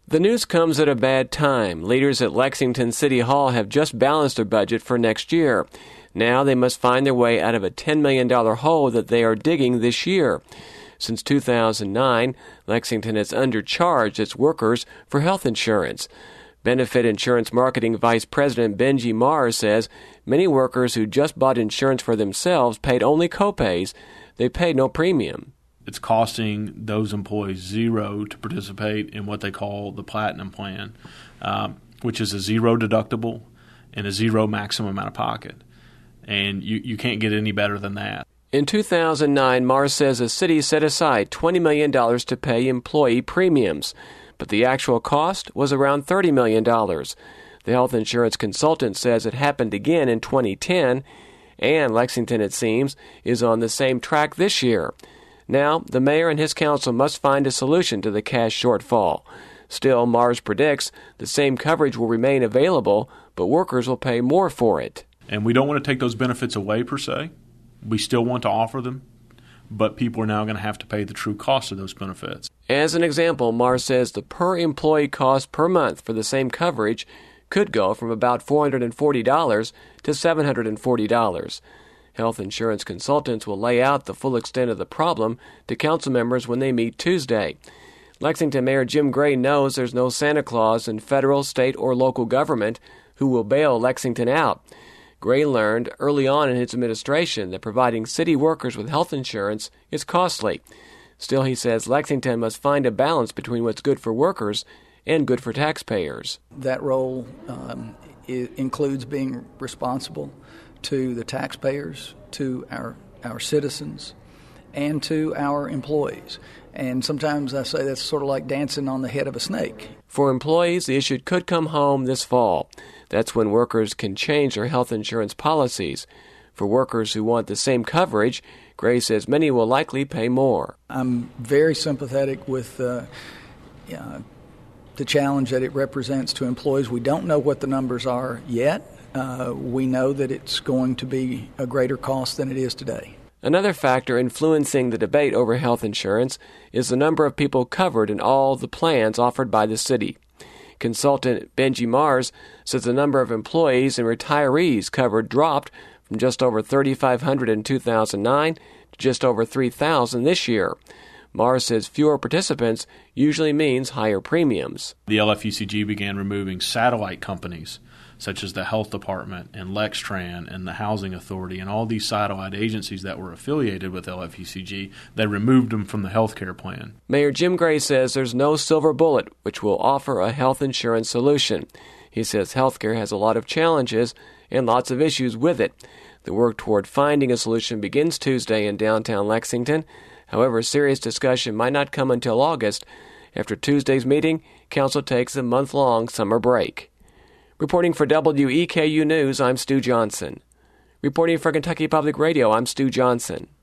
The news comes at a bad time. Leaders at Lexington City Hall have just balanced their budget for next year. Now they must find their way out of a $10 million hole that they are digging this year. Since 2009, Lexington has undercharged its workers for health insurance. Benefit Insurance Marketing Vice President Benji Mars says many workers who just bought insurance for themselves paid only copays. They paid no premium. It's costing those employees zero to participate in what they call the Platinum Plan, which is a zero deductible and a zero maximum out of pocket. And you can't get any better than that. In 2009, Mars says the city set aside $20 million to pay employee premiums, but the actual cost was around $30 million. The health insurance consultant says it happened again in 2010, and Lexington, it seems, is on the same track this year. Now, the mayor and his council must find a solution to the cash shortfall. Still, Mars predicts the same coverage will remain available, but workers will pay more for it. And we don't want to take those benefits away, per se. We still want to offer them, but people are now going to have to pay the true cost of those benefits. As an example, Mars says the per-employee cost per month for the same coverage could go from about $440 to $740. Health insurance consultants will lay out the full extent of the problem to council members when they meet Tuesday. Lexington Mayor Jim Gray knows there's no Santa Claus in federal, state, or local government who will bail Lexington out. Gray learned early on in his administration that providing city workers with health insurance is costly. Still, he says Lexington must find a balance between what's good for workers and good for taxpayers. That role includes being responsible to the taxpayers, to our citizens, and to our employees. And sometimes I say that's sort of like dancing on the head of a snake. For employees, the issue could come home this fall. That's when workers can change their health insurance policies. For workers who want the same coverage, Gray says many will likely pay more. I'm very sympathetic with the challenge that it represents to employees. We don't know what the numbers are yet. We know that it's going to be a greater cost than it is today. Another factor influencing the debate over health insurance is the number of people covered in all the plans offered by the city. Consultant Benji Mars says the number of employees and retirees covered dropped from just over 3,500 in 2009 to just over 3,000 this year. Mars says fewer participants usually means higher premiums. The LFUCG began removing satellite companies such as the Health Department and Lextran and the Housing Authority and all these satellite agencies that were affiliated with LFUCG. They removed them from the health care plan. Mayor Jim Gray says there's no silver bullet which will offer a health insurance solution. He says healthcare has a lot of challenges and lots of issues with it. The work toward finding a solution begins Tuesday in downtown Lexington. However, serious discussion might not come until August. After Tuesday's meeting, Council takes a month-long summer break. Reporting for WEKU News, I'm Stu Johnson. Reporting for Kentucky Public Radio, I'm Stu Johnson.